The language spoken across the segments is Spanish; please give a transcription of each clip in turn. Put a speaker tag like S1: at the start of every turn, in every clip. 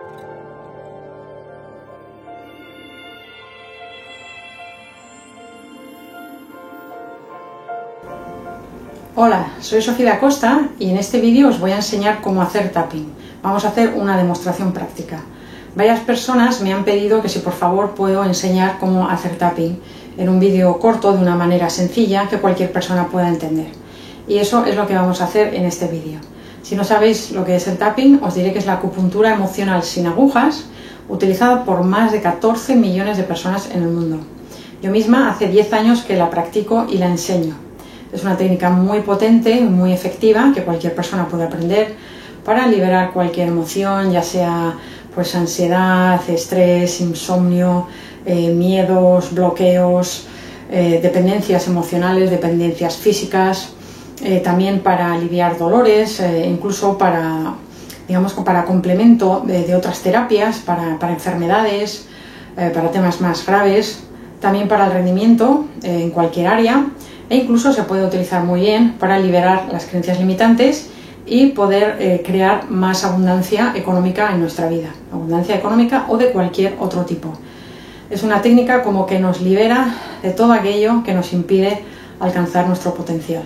S1: Hola, soy Sofía da Costa y en este vídeo os voy a enseñar cómo hacer tapping. Vamos a hacer una demostración práctica. Varias personas me han pedido que si por favor puedo enseñar cómo hacer tapping en un vídeo corto de una manera sencilla que cualquier persona pueda entender. Y eso es lo que vamos a hacer en este vídeo. Si no sabéis lo que es el tapping, os diré que es la acupuntura emocional sin agujas, utilizada por más de 14 millones de personas en el mundo. Yo misma hace 10 años que la practico y la enseño. Es una técnica muy potente, muy efectiva, que cualquier persona puede aprender para liberar cualquier emoción, ya sea pues ansiedad, estrés, insomnio, miedos, bloqueos, dependencias emocionales, dependencias físicas, también para aliviar dolores, incluso para, digamos, para complemento de otras terapias, para enfermedades, para temas más graves, también para el rendimiento en cualquier área. E incluso se puede utilizar muy bien para liberar las creencias limitantes y poder crear más abundancia económica en nuestra vida, abundancia económica o de cualquier otro tipo. Es una técnica como que nos libera de todo aquello que nos impide alcanzar nuestro potencial.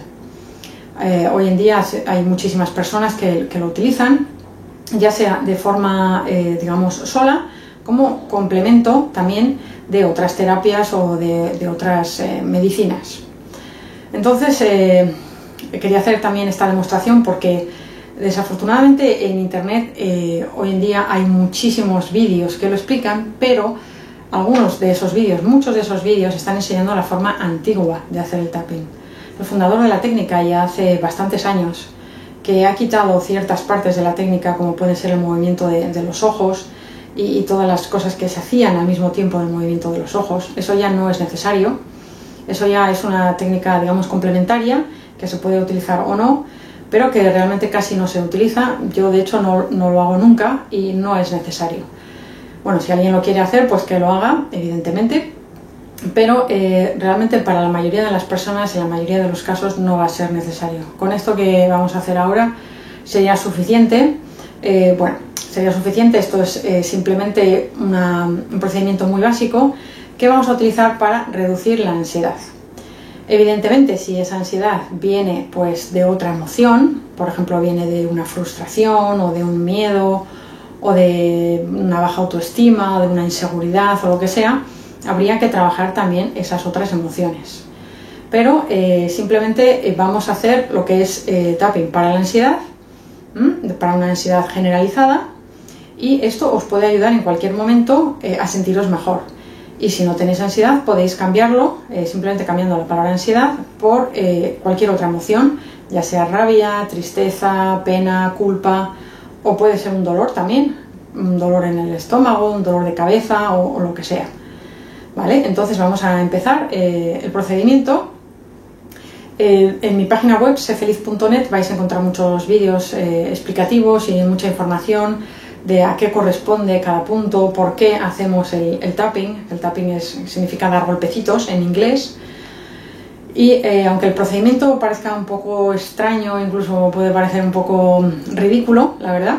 S1: Hoy en día hay muchísimas personas que lo utilizan, ya sea de forma, digamos, sola, como complemento también de otras terapias o de otras medicinas. Entonces quería hacer también esta demostración porque desafortunadamente en internet hoy en día hay muchísimos vídeos que lo explican, pero algunos de esos vídeos, muchos de esos vídeos están enseñando la forma antigua de hacer el tapping. El fundador de la técnica ya hace bastantes años que ha quitado ciertas partes de la técnica, como puede ser el movimiento de los ojos y todas las cosas que se hacían al mismo tiempo del movimiento de los ojos. Eso ya no es necesario. Eso ya es una técnica, digamos, complementaria, que se puede utilizar o no, pero que realmente casi no se utiliza. Yo, de hecho, no lo hago nunca y no es necesario. Bueno, si alguien lo quiere hacer, pues que lo haga, evidentemente, pero realmente para la mayoría de las personas, en la mayoría de los casos, no va a ser necesario. Con esto que vamos a hacer ahora sería suficiente. Sería suficiente. Esto es simplemente un procedimiento muy básico que vamos a utilizar para reducir la ansiedad. Evidentemente, si esa ansiedad viene pues de otra emoción, por ejemplo viene de una frustración o de un miedo o de una baja autoestima o de una inseguridad o lo que sea, habría que trabajar también esas otras emociones. Pero simplemente vamos a hacer lo que es tapping para la ansiedad, para una ansiedad generalizada, y esto os puede ayudar en cualquier momento a sentiros mejor. Y si no tenéis ansiedad, podéis cambiarlo, simplemente cambiando la palabra ansiedad por cualquier otra emoción, ya sea rabia, tristeza, pena, culpa, o puede ser un dolor también, un dolor en el estómago, un dolor de cabeza o lo que sea. ¿Vale? Entonces vamos a empezar el procedimiento. En mi página web, sefeliz.net, vais a encontrar muchos vídeos explicativos y mucha información de a qué corresponde cada punto, por qué hacemos el tapping. El tapping significa dar golpecitos en inglés. Y aunque el procedimiento parezca un poco extraño, incluso puede parecer un poco ridículo, la verdad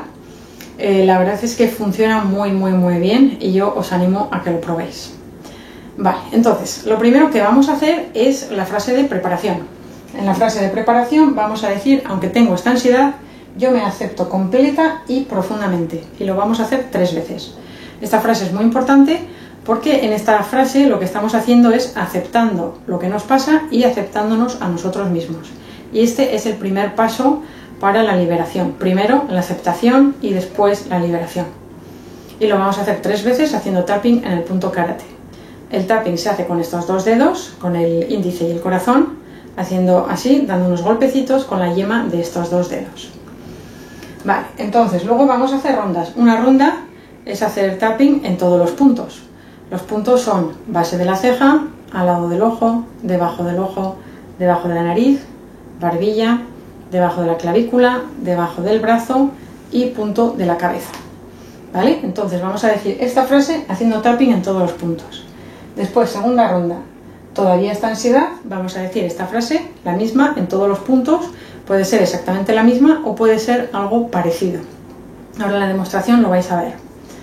S1: es que funciona muy bien y yo os animo a que lo probéis. Vale, entonces, lo primero que vamos a hacer es la frase de preparación. En la frase de preparación vamos a decir, aunque tengo esta ansiedad, yo me acepto completa y profundamente, y lo vamos a hacer 3 veces. Esta frase es muy importante porque en esta frase lo que estamos haciendo es aceptando lo que nos pasa y aceptándonos a nosotros mismos. Y este es el primer paso para la liberación. Primero la aceptación y después la liberación. Y lo vamos a hacer 3 veces haciendo tapping en el punto karate. El tapping se hace con estos 2 dedos, con el índice y el corazón, haciendo así, dando unos golpecitos con la yema de estos 2 dedos. Vale, entonces luego vamos a hacer rondas. Una ronda es hacer tapping en todos los puntos. Los puntos son base de la ceja, al lado del ojo, debajo de la nariz, barbilla, debajo de la clavícula, debajo del brazo y punto de la cabeza. ¿Vale? Entonces vamos a decir esta frase haciendo tapping en todos los puntos. Después, segunda ronda. Todavía esta ansiedad, vamos a decir esta frase, la misma en todos los puntos. Puede ser exactamente la misma o puede ser algo parecido. Ahora en la demostración lo vais a ver.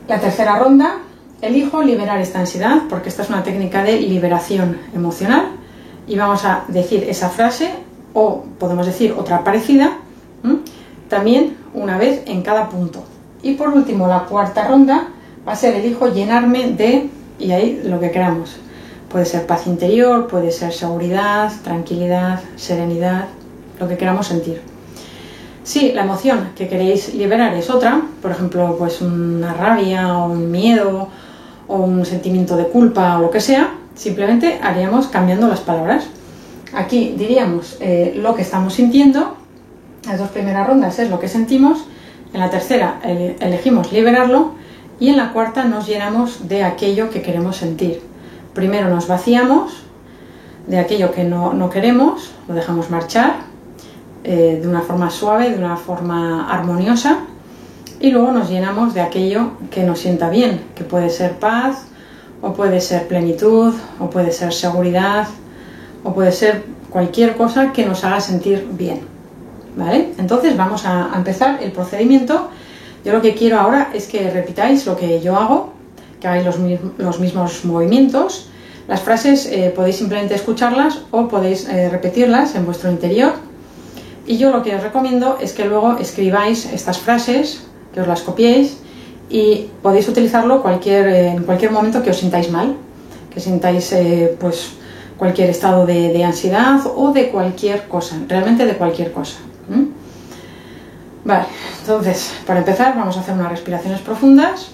S1: La tercera ronda, elijo liberar esta ansiedad porque esta es una técnica de liberación emocional y vamos a decir esa frase o podemos decir otra parecida también una vez en cada punto. Y por último, la cuarta ronda va a ser elijo llenarme de, y ahí lo que queramos. Puede ser paz interior, puede ser seguridad, tranquilidad, serenidad, lo que queramos sentir. Si la emoción que queréis liberar es otra, por ejemplo, pues una rabia o un miedo o un sentimiento de culpa o lo que sea, simplemente haríamos cambiando las palabras. Aquí diríamos lo que estamos sintiendo, las dos primeras rondas es lo que sentimos, en la tercera elegimos liberarlo y en la cuarta nos llenamos de aquello que queremos sentir. Primero nos vaciamos de aquello que no queremos, lo dejamos marchar de una forma suave, de una forma armoniosa y luego nos llenamos de aquello que nos sienta bien, que puede ser paz o puede ser plenitud o puede ser seguridad o puede ser cualquier cosa que nos haga sentir bien, ¿vale? Entonces vamos a empezar el procedimiento. Yo lo que quiero ahora es que repitáis lo que yo hago, que hagáis los mismos movimientos. Las frases podéis simplemente escucharlas o podéis repetirlas en vuestro interior. Y yo lo que os recomiendo es que luego escribáis estas frases, que os las copiéis y podéis utilizarlo en cualquier momento que os sintáis mal, que sintáis pues cualquier estado de ansiedad o de cualquier cosa, realmente de cualquier cosa. Vale, entonces para empezar vamos a hacer unas respiraciones profundas.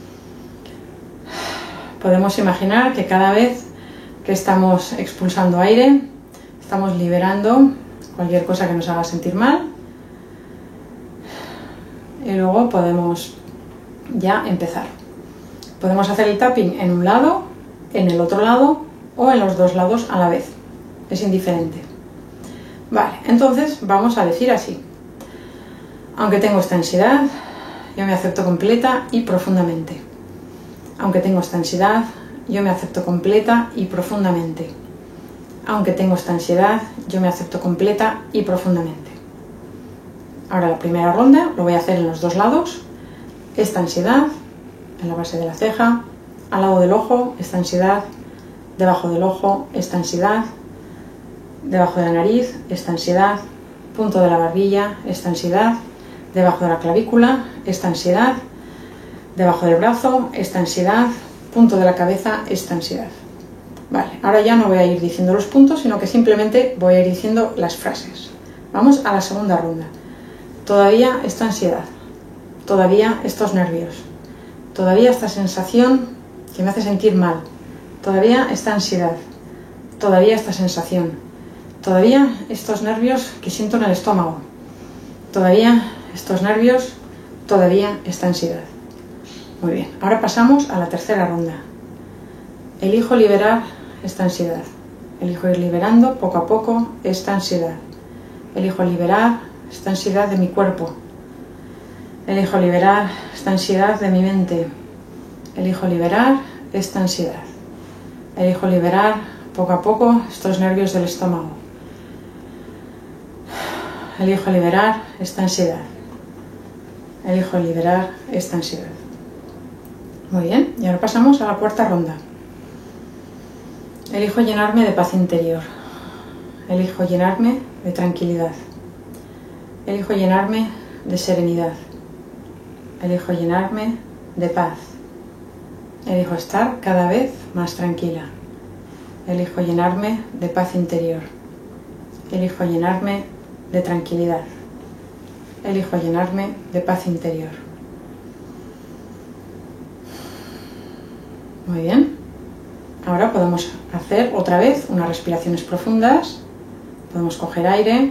S1: Podemos imaginar que cada vez que estamos expulsando aire, estamos liberando cualquier cosa que nos haga sentir mal y luego podemos ya empezar. Podemos hacer el tapping en un lado, en el otro lado o en los dos lados a la vez, es indiferente. Vale, entonces vamos a decir así: aunque tengo esta ansiedad, yo me acepto completa y profundamente. Aunque tengo esta ansiedad, yo me acepto completa y profundamente. Aunque tengo esta ansiedad, yo me acepto completa y profundamente. Ahora la primera ronda lo voy a hacer en los dos lados. Esta ansiedad en la base de la ceja, al lado del ojo, esta ansiedad, debajo del ojo, esta ansiedad, debajo de la nariz, esta ansiedad, punto de la barbilla, esta ansiedad, debajo de la clavícula, esta ansiedad, debajo del brazo, esta ansiedad, punto de la cabeza, esta ansiedad. Vale, ahora ya no voy a ir diciendo los puntos, sino que simplemente voy a ir diciendo las frases. Vamos a la segunda ronda. Todavía esta ansiedad, todavía estos nervios, todavía esta sensación que me hace sentir mal, todavía esta ansiedad, todavía esta sensación, todavía estos nervios que siento en el estómago, todavía estos nervios, todavía esta ansiedad. Muy bien, ahora pasamos a la tercera ronda. Elijo liberar esta ansiedad. Elijo ir liberando poco a poco esta ansiedad. Elijo liberar esta ansiedad de mi cuerpo. Elijo liberar esta ansiedad de mi mente. Elijo liberar esta ansiedad. Elijo liberar poco a poco estos nervios del estómago. Elijo liberar esta ansiedad. Elijo liberar esta ansiedad. Muy bien, y ahora pasamos a la cuarta ronda. Elijo llenarme de paz interior. Elijo llenarme de tranquilidad. Elijo llenarme de serenidad. Elijo llenarme de paz. Elijo estar cada vez más tranquila. Elijo llenarme de paz interior. Elijo llenarme de tranquilidad. Elijo llenarme de paz interior. Muy bien. Ahora podemos hacer otra vez unas respiraciones profundas. Podemos coger aire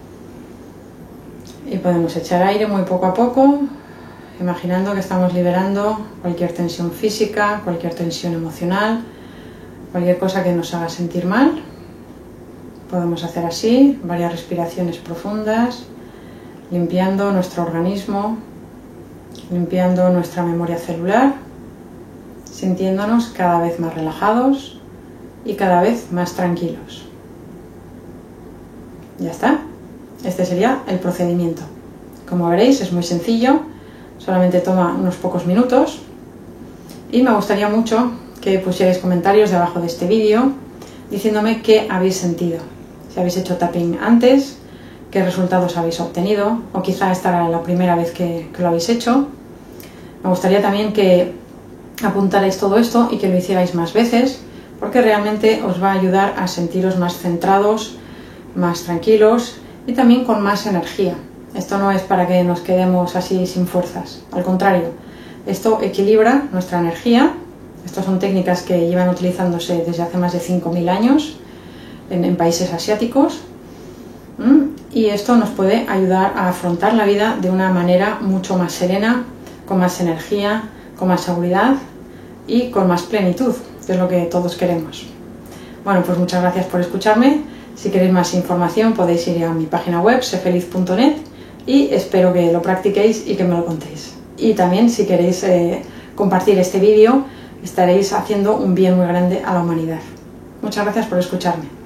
S1: y podemos echar aire muy poco a poco, imaginando que estamos liberando cualquier tensión física, cualquier tensión emocional, cualquier cosa que nos haga sentir mal. Podemos hacer así varias respiraciones profundas, limpiando nuestro organismo, limpiando nuestra memoria celular, sintiéndonos cada vez más relajados y cada vez más tranquilos. Ya está. Este sería el procedimiento. Como veréis, es muy sencillo, solamente toma unos pocos minutos Y me gustaría mucho que pusierais comentarios debajo de este vídeo diciéndome qué habéis sentido. Si habéis hecho tapping antes, qué resultados habéis obtenido, o quizá esta era la primera vez que lo habéis hecho. Me gustaría también que apuntarais todo esto y que lo hicierais más veces, porque realmente os va a ayudar a sentiros más centrados, más tranquilos y también con más energía. Esto no es para que nos quedemos así sin fuerzas, al contrario, esto equilibra nuestra energía. Estas son técnicas que llevan utilizándose desde hace más de 5.000 años en países asiáticos, y esto nos puede ayudar a afrontar la vida de una manera mucho más serena, con más energía, con más seguridad y con más plenitud, que es lo que todos queremos. Bueno, pues muchas gracias por escucharme. Si queréis más información podéis ir a mi página web sefeliz.net y espero que lo practiquéis y que me lo contéis. Y también si queréis compartir este vídeo estaréis haciendo un bien muy grande a la humanidad. Muchas gracias por escucharme.